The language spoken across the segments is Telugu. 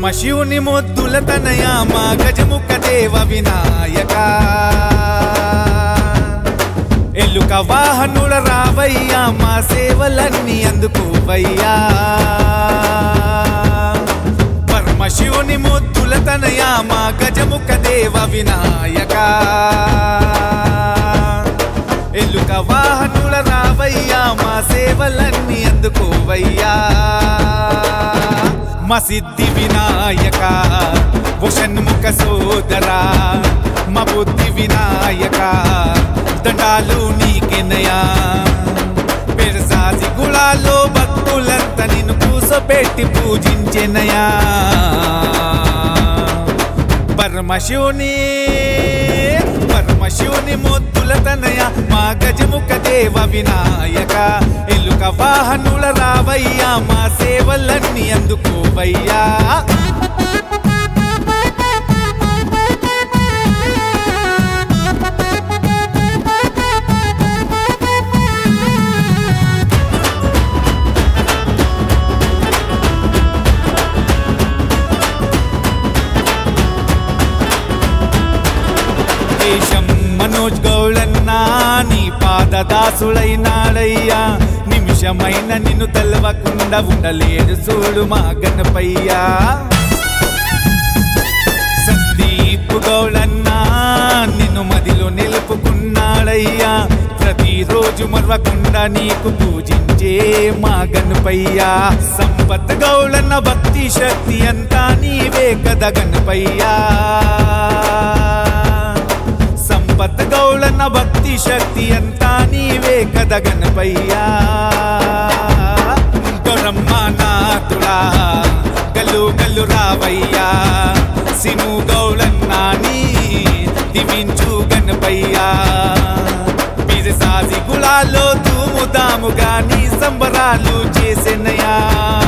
పరమశివుని ముద్దుల తనయ మా గజముఖ దేవ వినాయక ఎల్లుక వాహనుల రావయ్యా మా సేవలన్నీ అందుకోవయ్యా పరమశివుని ముద్దుల తనయ మా గజముఖ దేవ వినాయక ఎల్లుక వాహనుల రావయ్యా మా సేవలన్నీ అందుకోవయ్యా మా సిద్ధి వినాయక ఓ షణ్ముఖ సోదరా మా బుద్ధి వినాయక దండాలు నీకెనయా పెరసాసి గుళాలో భక్తులంతా నిన్ను కూసోబెట్టి పూజించెనయా పరమశివుని ముద్దుల తనయ మా గజముఖ దేవ వినాయక ఎల్లుక వాహనుల రావయ్యా మా సేవలన్నీ అందుకోవయ్యా మనోజ్ గౌళన్నా నీ పాదదాసులైనాడయ్యా నిమిషమైన నిన్ను తెలవకుండా ఉండలేడు చూడు మా గణపయ్యా సందీప్ గౌళన్నా నిన్ను మదిలో నిలుపుకున్నాడయ్యా ప్రతిరోజు మరవకుండా నీకు పూజించే మా గణపయ్యా సంపత్ గౌళన్న భక్తి శక్తి అంతా నీవే కదా గణపయ్యా సంపత్ గౌళన్న భక్తి శక్తి అంతా నీవే కదా గణపయ్యా గౌరమ్మ నాథుడా గల్లు గల్లు రావయ్యా సిను గౌళన్న నీ దివించు గణపయ్యా బిరసాసి గుళాల్లో ధూముదాముగా నీ సంబరాలు చేసెనయా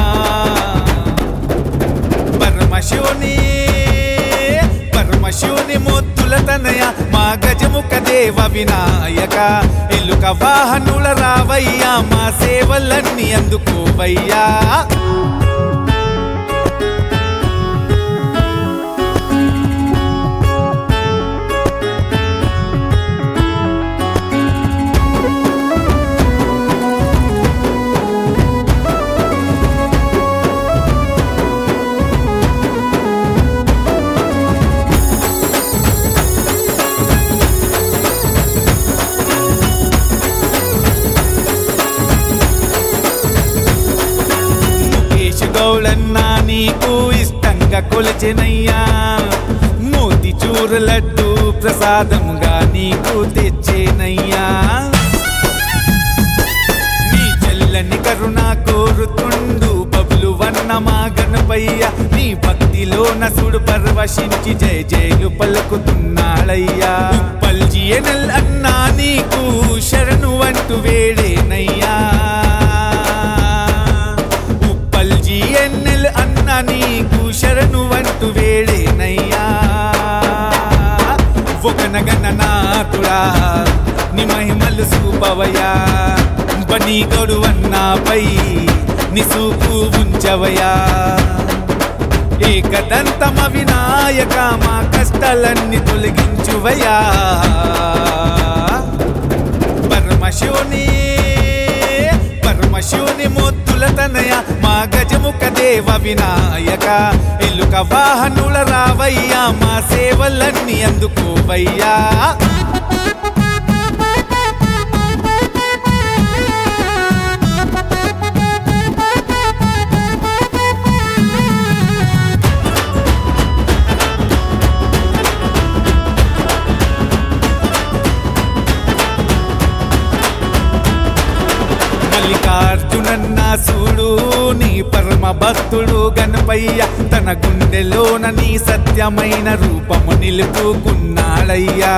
పరమశివుని ముద్దుల తనయ మా గజముఖ దేవ వినాయక ఎల్లుక వాహనుల రావయ్యా మా సేవలన్నీ అందుకోవయ్యా గౌళన్నా నీకు ఇష్టంగా కొలచెనయ్యా మోతి చూర లడ్డు ప్రసాదముగా నీకు తెచ్చేనయ్యా నీ చెల్లని కరుణ కోరుతుండు బబులు వన్న మా గణపయ్య నీ భక్తిలో నసుడు పరవశించి జయ జయలు పలుకుతున్నాడయ్యా పల్జియనల్ అన్నా నీకు శరణు అంటూ వేడేనయ్యా ఎన్నెల్ అన్న నీకు శరణు అంటూ వేడేనయ్యా ఒకనగణనాథుడా ని మహిమలు చూపవయ్యా బనీ గౌడు అన్నాపై ని చూపు ఉంచవయ్యా ఏకదంతమ వినాయక మా కష్టాలన్నీ తొలగించువయ్యా పరమశివుని ముద్దుల తనయ మా గజముఖ దేవ వినాయక ఎల్లుక వాహనుల రావయ్యా మా సేవలన్నీ అందుకోవయ్యా మల్లికార్జునన్న సూడు నీ పరమ భక్తుడు గణపయ్య తన గుండెలోన నీ సత్యమైన రూపము నిలుపుకున్నాడయ్యా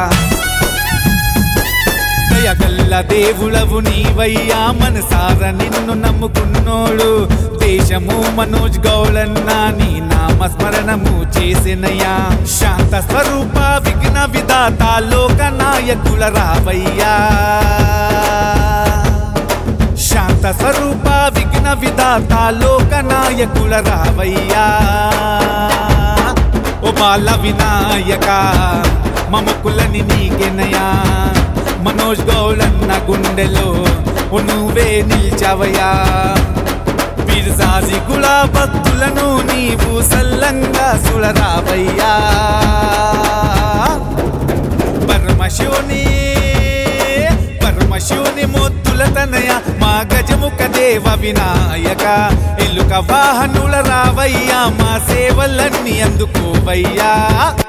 దయగల్ల దేవులవు నీవయ్యా మనసార నిన్ను నమ్ముకున్నోడు దేశము మనోజ్ గౌళన్న నీ నామస్మరణము చేసినయ్యా శాంత స్వరూప విఘ్న విధాత లోక నాయకుల రావయ్యా శాంత స్వరూప విఘ్న విఘ్న విధాత లోక నాయకుల రావయ్యా ఓ బాల వినాయక మమకులని నీకెనయా మనోజ్ గౌళన్న గుండెలో ఓ నువ్వే నిల్చవయ్యా పిర్జాజి గులా భక్తులను నీవు సల్లంగా సుడరావయ్యా పరమశివుని మొత్తుల తనయ మా గజముఖ దేవ వినాయక ఎల్లుక వాహనుల రావయ్యా మా సేవలన్నీ అందుకోవయ్యా